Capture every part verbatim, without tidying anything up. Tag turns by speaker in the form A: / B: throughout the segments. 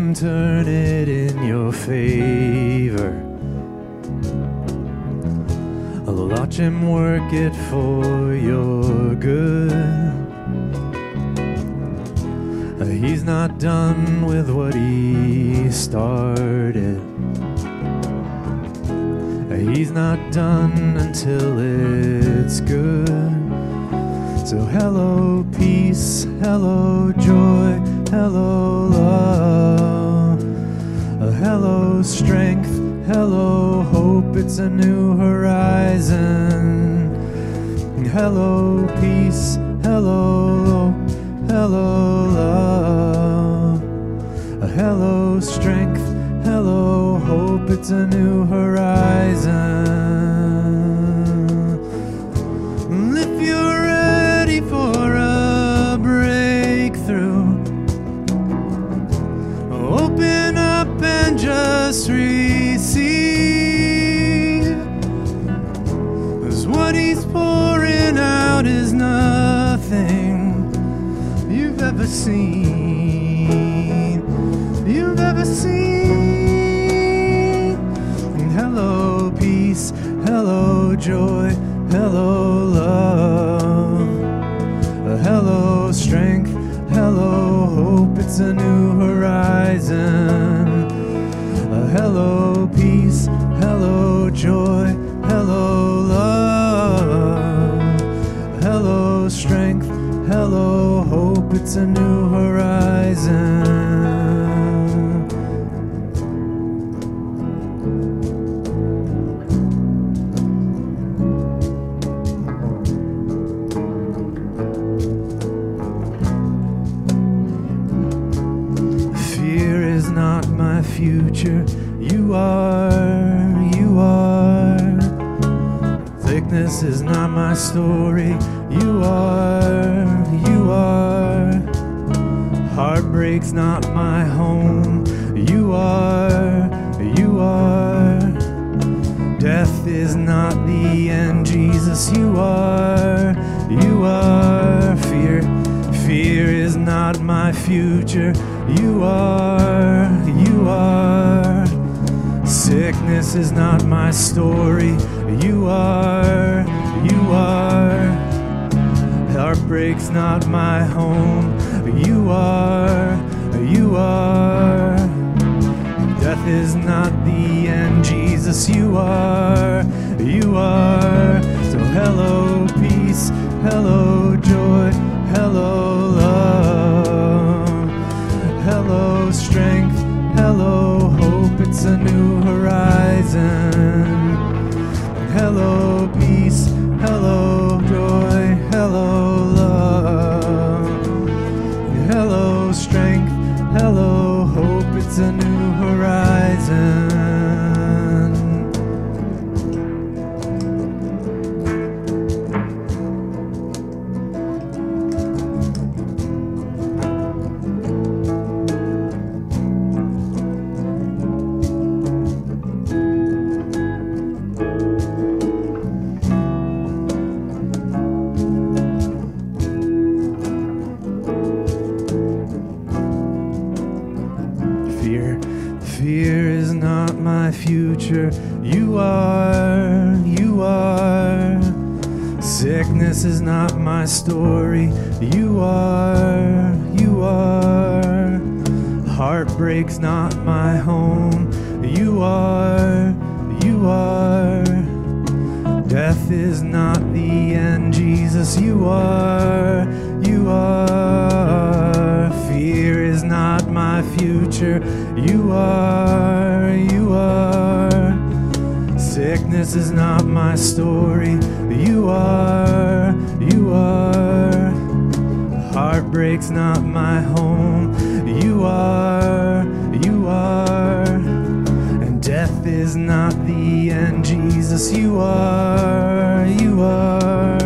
A: him turn it in your favor. I'll watch him work it for your good. He's not done with what he started. He's not done until it's good. So hello peace, hello joy, hello love, uh, hello strength, hello hope, it's a new horizon. Hello peace, hello hope, hello love, uh, hello strength, hello hope, it's a new horizon. If you're ready for a breakthrough, open up and just receive. 'Cause what he's pouring out is nothing you've ever seen, you've ever seen. Hello peace, hello joy, hello love, hello strength, hello hope, it's a new horizon. Hello peace, hello joy, hello love, hello strength, hello hope, it's a new horizon. Fear is not my future, you are, you are. Sickness is not my story, you are, you are. Heartbreak's not my home, you are, you are. Death is not the end, Jesus, you are, you are. Fear, fear is not my future, you are, you are. Sickness is not my story, you are, you are. Heartbreak's not my home, you are, you are. Death is not the end, Jesus, you are, you are. So hello peace, hello joy, hello love, hello strength, hello hope, it's a new horizon. Hello peace, hello joy, hello love, hello strength, hello hope, it's a new horizon. Fear, fear is not my future, you are, you are. Sickness is not my story, you are, you are. Heartbreak's not my home, you are, you are. Death is not the end, Jesus, you are, you are. Fear is not my future, you are, you are. Sickness is not my story, you are, you are. Heartbreak's not my home, you are, you are. And death is not the end, Jesus, you are, you are.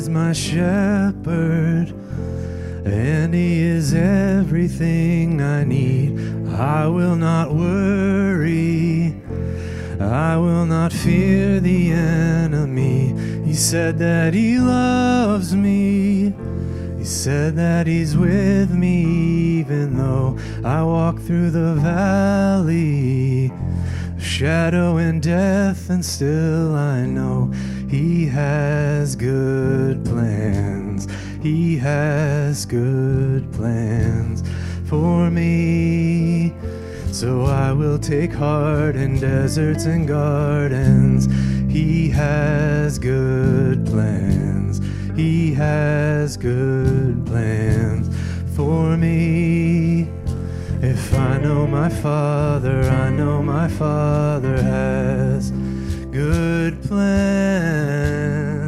A: my shepherd, and he is everything I need. I will not worry, I will not fear the enemy. He said that he loves me, he said that he's with me, even though I walk through the valley, shadow and death, and still I know he has good plans. He has good plans for me. So I will take heart in deserts and gardens. He has good plans. He has good plans for me. If I know my Father, I know my Father has good plans.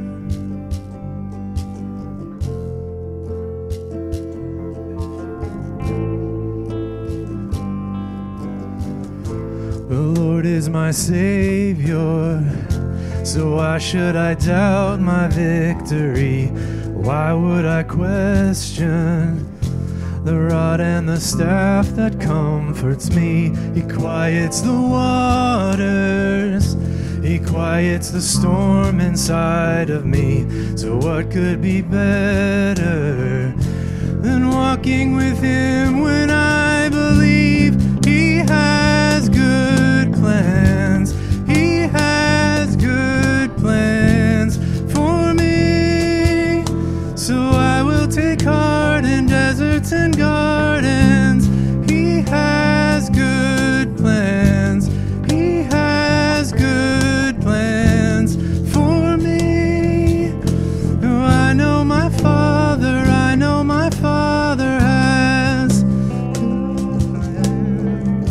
A: The Lord is my Savior, so why should I doubt my victory? Why would I question the rod and the staff that comforts me? He quiets the waters, he quiets the storm inside of me. So what could be better than walking with him when I believe he has good plans? He has good plans for me. So I will take heart in deserts and gardens. He has good plans. He has good plans for me. Oh, I know my Father, I know my Father has good plans.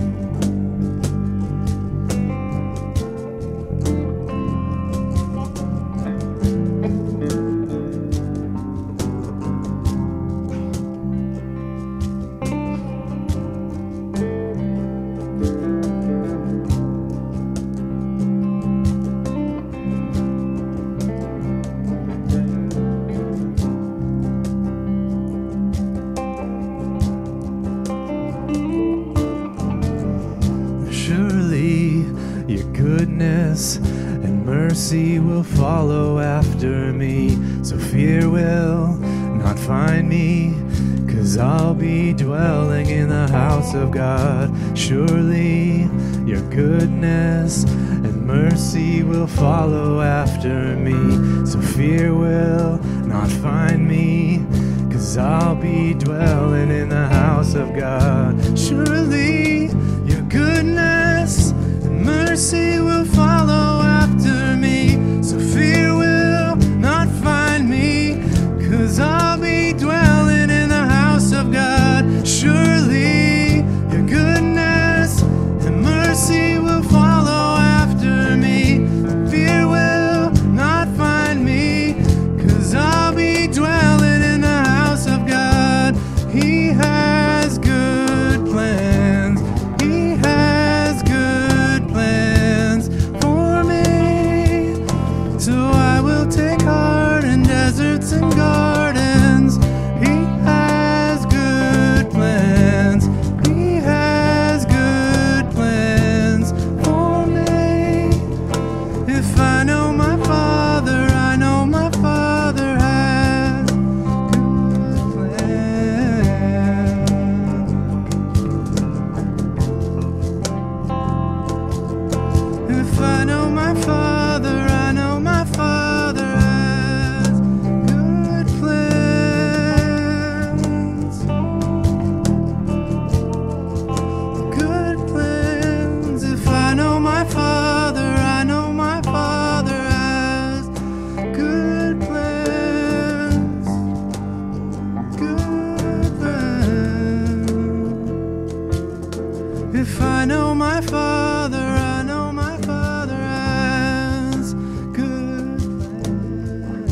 A: Surely your goodness and mercy will follow after me. So fear will not find me, 'cause I'll be dwelling in the house of God. Surely your goodness and mercy will follow after me. So fear will not find me, 'cause I'll be dwelling in the house of God. Surely your goodness and mercy will follow after me. So fear will not find me, 'cause I'll be dwelling in the house of God. Surely your goodness and mercy will follow after me. Fear will not find me, 'cause I'll be dwelling in the house of God. He has good plans. He has good plans for me. So I will take heart in deserts and gardens. He has good plans. He has good plans for me. If I know my Father, I know my Father has good plans. If I know my Father, I know my Father has good plans. Good plans. If I know my Father, I know my Father has good plans. Good plans. If I know my Father, I know my Father has good plans.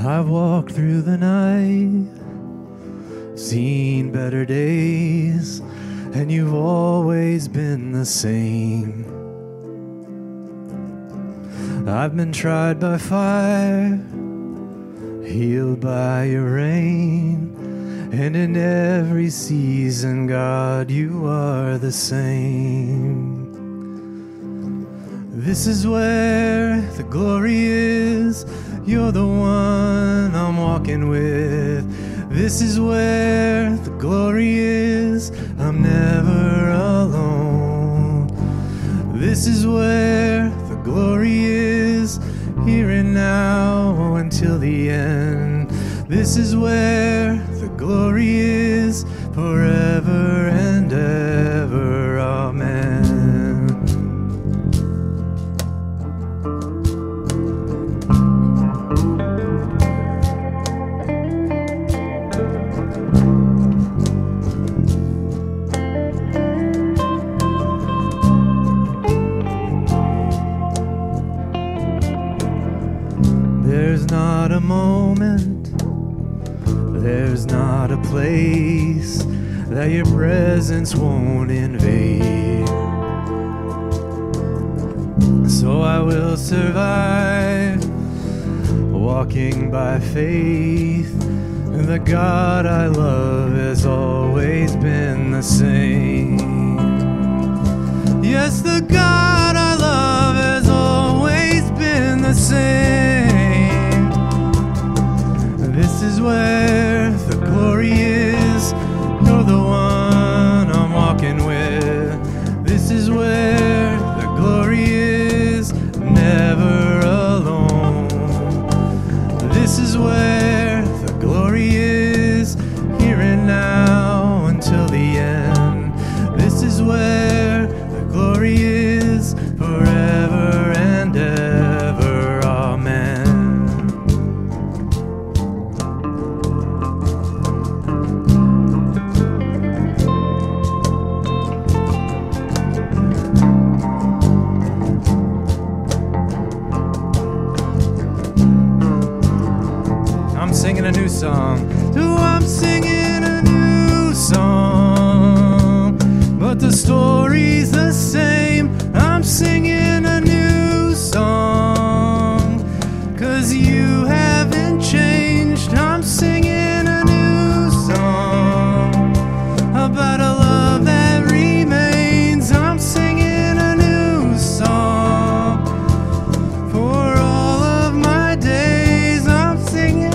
A: I've walked through the night, seen better days, and you've always been the same. I've been tried by fire, healed by your rain, and in every season, God, you are the same. This is where the glory is. You're the one I'm walking with. This is where the glory is. I'm never alone. This is where the glory is. Here and now until the end. This is where the glory is. Forever and ever. Amen. There's not a moment, there's not a place that your presence won't invade. So I will survive, walking by faith. The God I love has always been the same. Yes, the God I love has always been the same. This is where the glory is. You're the one I'm walking with. This is where the glory is. Never alone. This is where the glory is. Here and now until the end. This is where the glory is. Forever and ever. Amen. Singing a new song. Oh, I'm singing a new song, but the story's the same. I'm singing a new song, 'cause you haven't changed. I'm singing a new song about a love that remains. I'm singing a new song for all of my days. I'm singing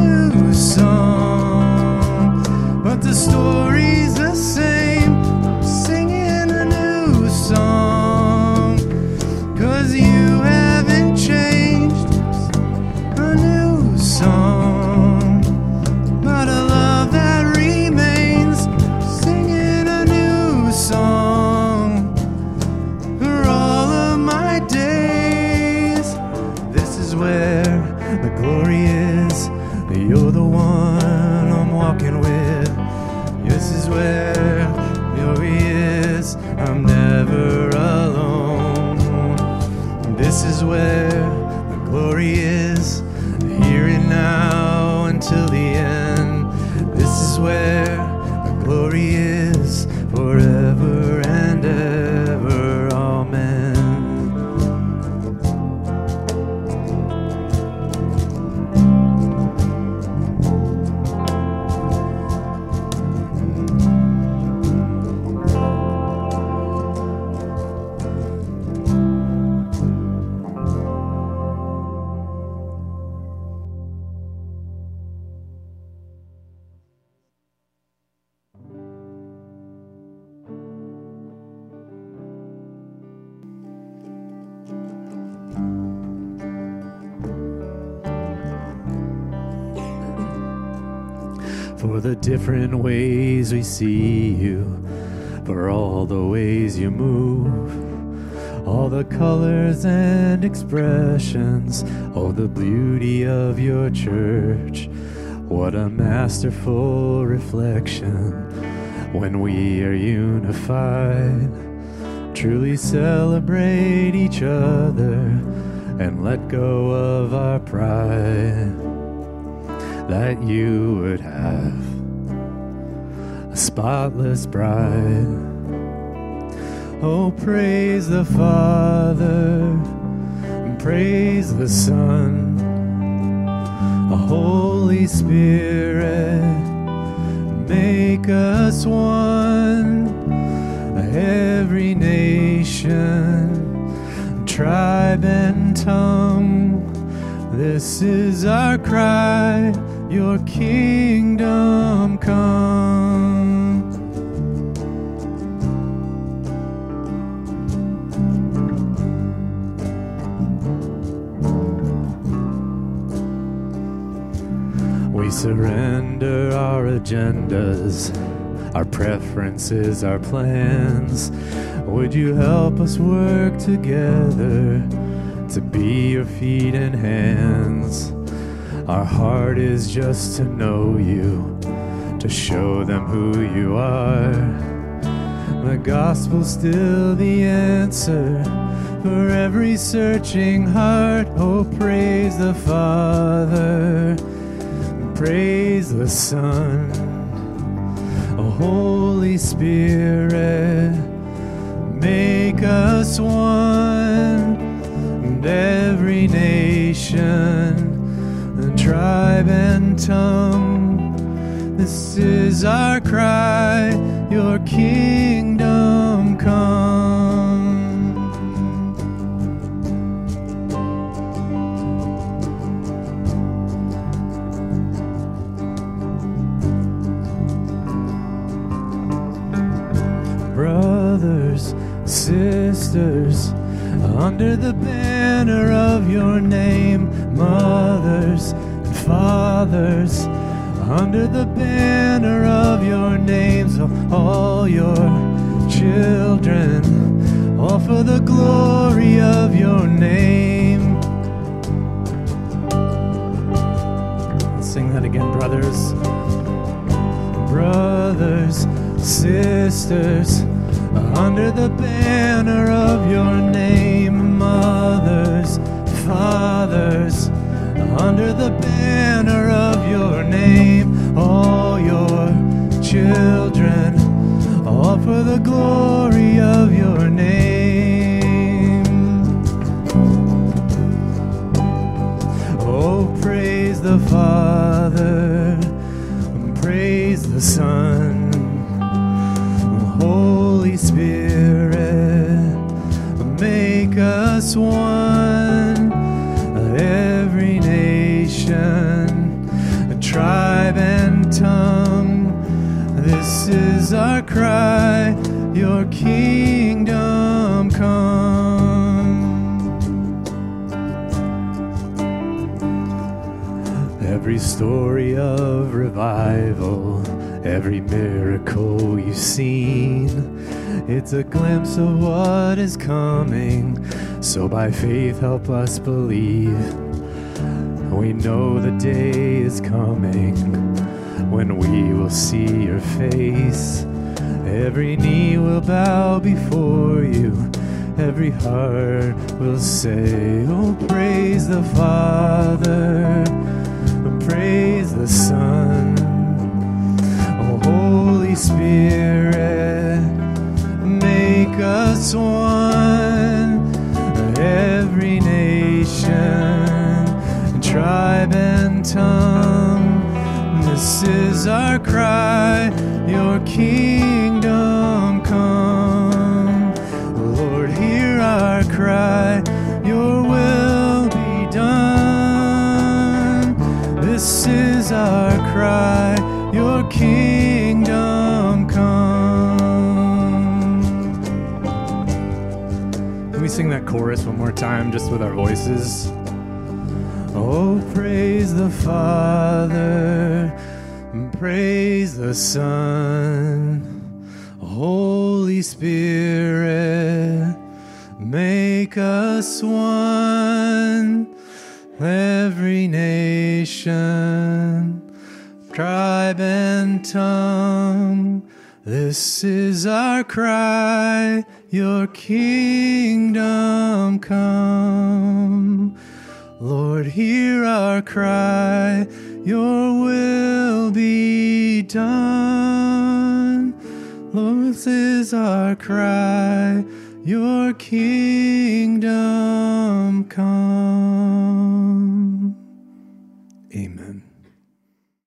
A: song, but the story's the same. I'm singing a new song, 'cause you haven't changed. A new song about a love that remains. Singing a new song for all of my days. This is where the glory is. You're the one I'm walking with. This is where glory is. I'm never alone. This is where the glory is. Here and now until the end. This is where the glory is. Forever and ever. Amen. For the different ways we see you, for all the ways you move, all the colors and expressions, oh, the beauty of your church. What a masterful reflection when we are unified. Truly celebrate each other and let go of our pride. that you would have a spotless bride. Oh, praise the Father, and praise the Son, the Holy Spirit, make us one. Every nation, tribe and tongue, this is our cry, your kingdom come. We surrender our agendas, our preferences, our plans. Would you help us work together to be your feet and hands? Our heart is just to know you, to show them who you are. The gospel's still the answer for every searching heart. Oh, praise the Father, praise the Son, oh, Holy Spirit, make us one. And every nation, tribe and tongue, this is our cry, your kingdom come. Brothers, sisters, under the banner of your name, mothers and fathers, under the banner of your names, all your children, all for the glory of your name. Let's sing that again, brothers. Brothers, sisters, under the banner of your name, mothers, fathers, under the banner of your name, all your children, all for the glory of your name. Oh, praise the Father, praise the Son, Holy Spirit, make us one. Every nation, tribe and tongue, this is our cry, your kingdom come. Every story of revival, every miracle you've seen, it's a glimpse of what is coming. So by faith help us believe. We know the day is coming when we will see your face. Every knee will bow before you, every heart will say, oh, praise the Father, praise the Son, oh, Holy Spirit, make us one. Every nation, tribe and tongue, this is our cry, your kingdom come. Lord, hear our cry, your will be done. This is our cry, your kingdom come. Can we sing that chorus one more time, just with our voices? Oh, praise the Father, praise the Son, Holy Spirit, make us one. Every nation, tribe and tongue, this is our cry, your kingdom come. Lord, hear our cry, your will be done. Lord, this is our cry, your kingdom come.